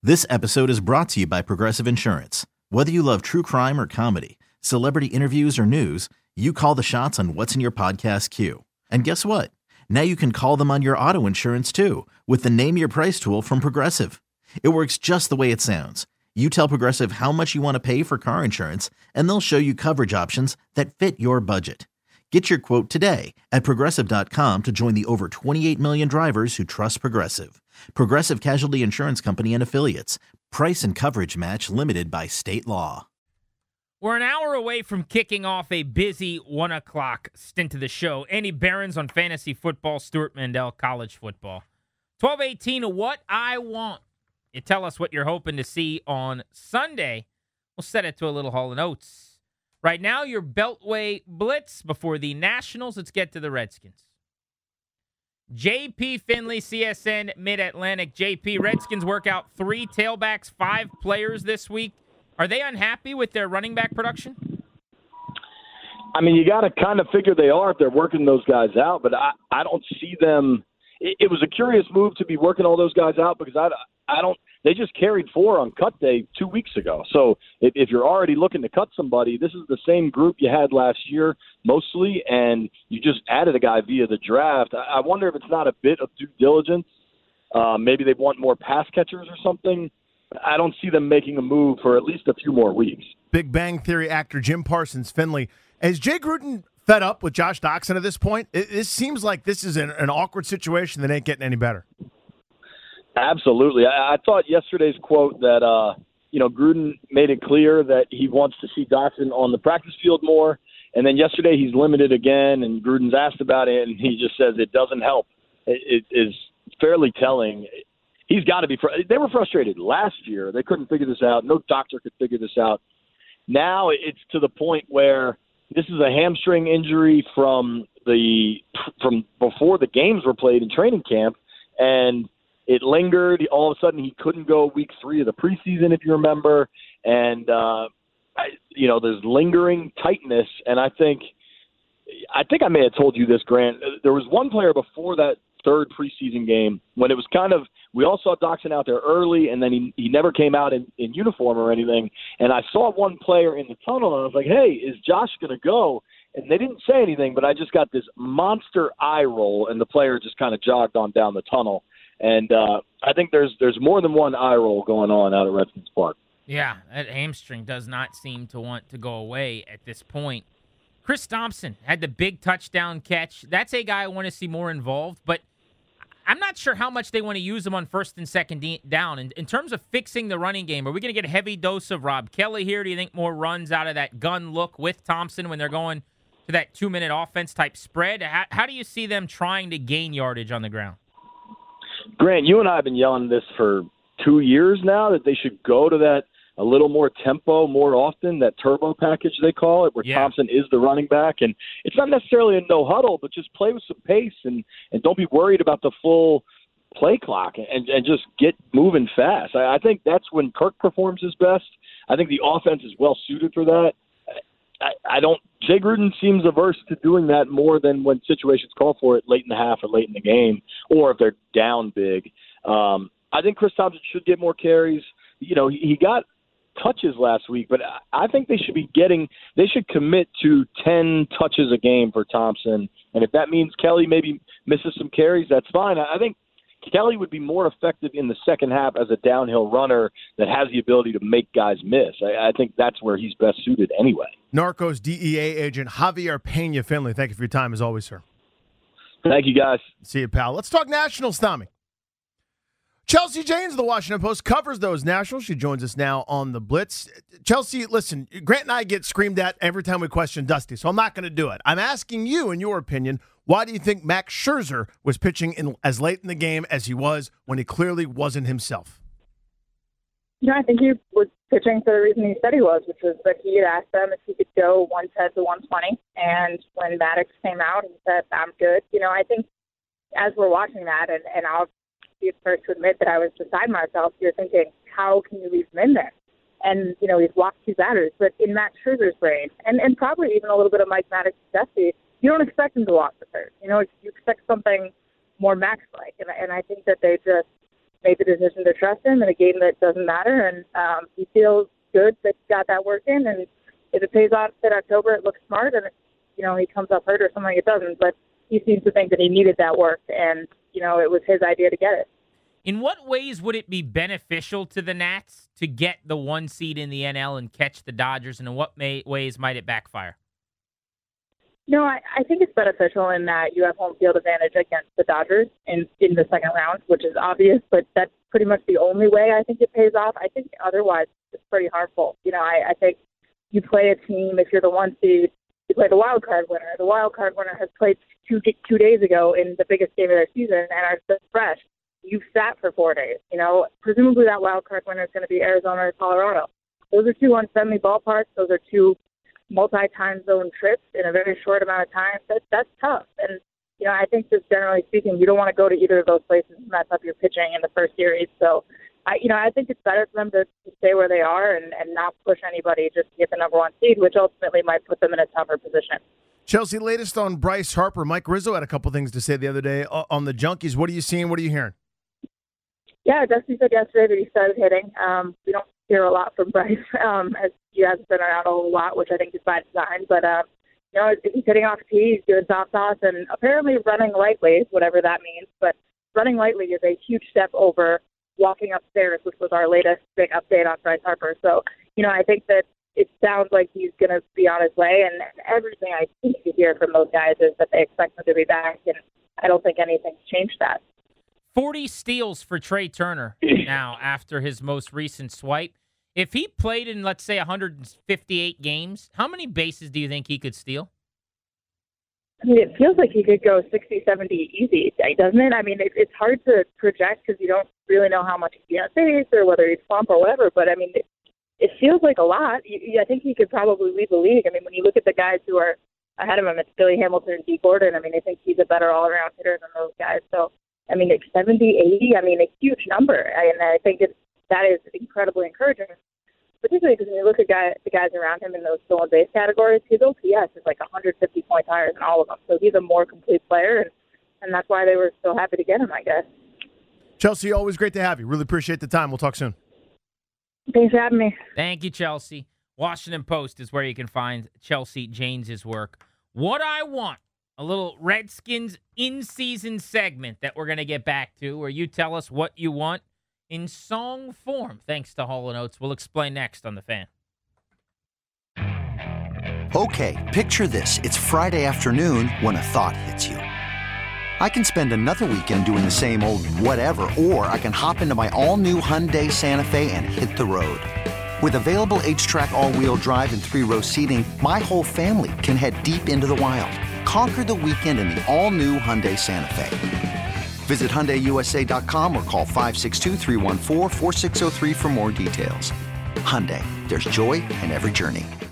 This episode is brought to you by Progressive Insurance. Whether you love true crime or comedy, celebrity interviews or news, you call the shots on what's in your podcast queue. And guess what? Now you can call them on your auto insurance too with the Name Your Price tool from Progressive. It works just the way it sounds. You tell Progressive how much you want to pay for car insurance, and they'll show you coverage options that fit your budget. Get your quote today at Progressive.com to join the over 28 million drivers who trust Progressive. Progressive Casualty Insurance Company and Affiliates. Price and coverage match limited by state law. We're an hour away from kicking off a busy 1 o'clock stint of the show. Andy Behrens on fantasy football, Stuart Mandel, college football. 12:18, what I want. You tell us what you're hoping to see on Sunday. We'll set it to a little Hall & Oates. Right now, your Beltway Blitz before the Nationals. Let's get to the Redskins. JP Finley, CSN Mid-Atlantic. JP, Redskins work out 3 tailbacks, 5 players this week. Are they unhappy with their running back production? I mean, you got to kind of figure they are if they're working those guys out, but I don't see them. It was a curious move to be working all those guys out because I don't. They just carried 4 on cut day 2 weeks ago. So if you're already looking to cut somebody, this is the same group you had last year mostly, and you just added a guy via the draft. I wonder if it's not a bit of due diligence. Maybe they want more pass catchers or something. I don't see them making a move for at least a few more weeks. Big Bang Theory actor Jim Parsons Finley. Is Jay Gruden fed up with Josh Doctson at this point? It seems like this is an awkward situation that ain't getting any better. Absolutely. I thought yesterday's quote that, Gruden made it clear that he wants to see Doctson on the practice field more. And then yesterday he's limited again, and Gruden's asked about it, and he just says it doesn't help. It is fairly telling. He's got to be – they were frustrated last year. They couldn't figure this out. No doctor could figure this out. Now it's to the point where this is a hamstring injury from before the games were played in training camp, and – it lingered. All of a sudden, he couldn't go week 3 of the preseason, if you remember. And, there's lingering tightness. And I think I may have told you this, Grant. There was one player before that 3rd preseason game when it was kind of – we all saw Doctson out there early, and then he never came out in uniform or anything. And I saw one player in the tunnel, and I was like, hey, is Josh going to go? And they didn't say anything, but I just got this monster eye roll, and the player just kind of jogged on down the tunnel. And I think there's more than one eye roll going on out at Redskins Park. Yeah, that hamstring does not seem to want to go away at this point. Chris Thompson had the big touchdown catch. That's a guy I want to see more involved, but I'm not sure how much they want to use him on 1st and 2nd down. In terms of fixing the running game, are we going to get a heavy dose of Rob Kelly here? Do you think more runs out of that gun look with Thompson when they're going to that 2-minute offense type spread? How do you see them trying to gain yardage on the ground? Grant, you and I have been yelling this for 2 years now, that they should go to that a little more tempo more often, that turbo package they call it, where Thompson is the running back. And it's not necessarily a no huddle, but just play with some pace and don't be worried about the full play clock and just get moving fast. I think that's when Kirk performs his best. I think the offense is well suited for that. Jay Gruden seems averse to doing that more than when situations call for it late in the half or late in the game, or if they're down big. I think Chris Thompson should get more carries. He got touches last week, but I think they should commit to 10 touches a game for Thompson. And if that means Kelly maybe misses some carries, that's fine. I think Kelly would be more effective in the second half as a downhill runner that has the ability to make guys miss. I think that's where he's best suited anyway. Narcos DEA agent Javier Pena Finley, thank you for your time as always, sir. Thank you, guys. See you, pal. Let's talk Nationals, Tommy. Chelsea Janes of the Washington Post covers those Nationals. She joins us now on the Blitz. Chelsea, listen, Grant and I get screamed at every time we question Dusty, so I'm not going to do it. I'm asking you, in your opinion, why do you think Max Scherzer was pitching as late in the game as he was when he clearly wasn't himself? I think he was pitching for the reason he said he was, which was that he had asked them if he could go 110 to 120. And when Maddox came out, he said, I'm good. I think as we're watching that, and I'll be the first to admit that I was beside myself, you're thinking, how can you leave him in there? And, he's walked 2 batters. But in Max Scherzer's brain, and probably even a little bit of Mike Maddox's Dusty, you don't expect him to walk the third. You expect something more Max-like. And I think that they just, made the decision to trust him in a game that doesn't matter, and he feels good that he got that work in. And if it pays off in October, it looks smart, and he comes up hurt or something, it doesn't. But he seems to think that he needed that work, and it was his idea to get it. In what ways would it be beneficial to the Nats to get the 1 seed in the NL and catch the Dodgers, and in what ways might it backfire? No, I think it's beneficial in that you have home field advantage against the Dodgers in the second round, which is obvious, but that's pretty much the only way I think it pays off. I think otherwise it's pretty harmful. I think you play a team, if you're the 1 seed, you play the wild card winner. The wild card winner has played two days ago in the biggest game of their season and are still fresh. You've sat for 4 days. Presumably that wild card winner is going to be Arizona or Colorado. Those are two unfriendly ballparks. Those are two multi-time zone trips in a very short amount of time. That's tough. And, I think just generally speaking, you don't want to go to either of those places and mess up your pitching in the first series. So, I think it's better for them to stay where they are and not push anybody just to get the number 1 seed, which ultimately might put them in a tougher position. Chelsea, latest on Bryce Harper. Mike Rizzo had a couple things to say the other day on the Junkies. What are you seeing? What are you hearing? Yeah, Dusty said yesterday that he started hitting. We don't hear a lot from Bryce, as he hasn't been around a whole lot, which I think is by design. But, he's hitting off tee, he's doing soft toss, and apparently running lightly, whatever that means. But running lightly is a huge step over walking upstairs, which was our latest big update on Bryce Harper. So, I think that it sounds like he's going to be on his way, and everything I think you hear from those guys is that they expect him to be back, and I don't think anything's changed that. 40 steals for Trey Turner now after his most recent swipe. If he played in, let's say, 158 games, how many bases do you think he could steal? I mean, it feels like he could go 60, 70 easy, doesn't it? I mean, it's hard to project because you don't really know how much he'd be on base or whether he'd slump or whatever, but I mean, it feels like a lot. I think he could probably lead the league. I mean, when you look at the guys who are ahead of him, it's Billy Hamilton and Dee Gordon. I mean, I think he's a better all-around hitter than those guys. So, I mean, 70, 80, I mean, a huge number. And I think that is incredibly encouraging, particularly because when you look at the guys around him in those stolen base categories, his OPS is like 150 points higher than all of them. So he's a more complete player, and that's why they were so happy to get him, I guess. Chelsea, always great to have you. Really appreciate the time. We'll talk soon. Thanks for having me. Thank you, Chelsea. Washington Post is where you can find Chelsea Janes' work. What I Want, a little Redskins in-season segment that we're going to get back to, where you tell us what you want in song form. Thanks to Hall & Oates. We'll explain next on The Fan. Okay, picture this. It's Friday afternoon when a thought hits you. I can spend another weekend doing the same old whatever, or I can hop into my all-new Hyundai Santa Fe and hit the road. With available H-Track all-wheel drive and 3-row seating, my whole family can head deep into the wild. Conquer the weekend in the all-new Hyundai Santa Fe. Visit HyundaiUSA.com or call 562-314-4603 for more details. Hyundai, there's joy in every journey.